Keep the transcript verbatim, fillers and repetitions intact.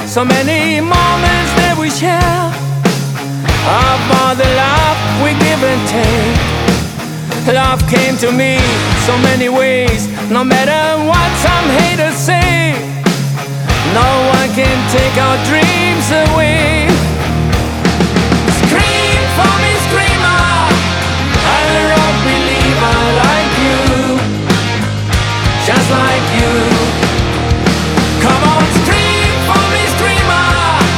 so many moments that we share, of all the love we give and take. Love came to me so many ways, no matter what some haters say. No one can take our dreams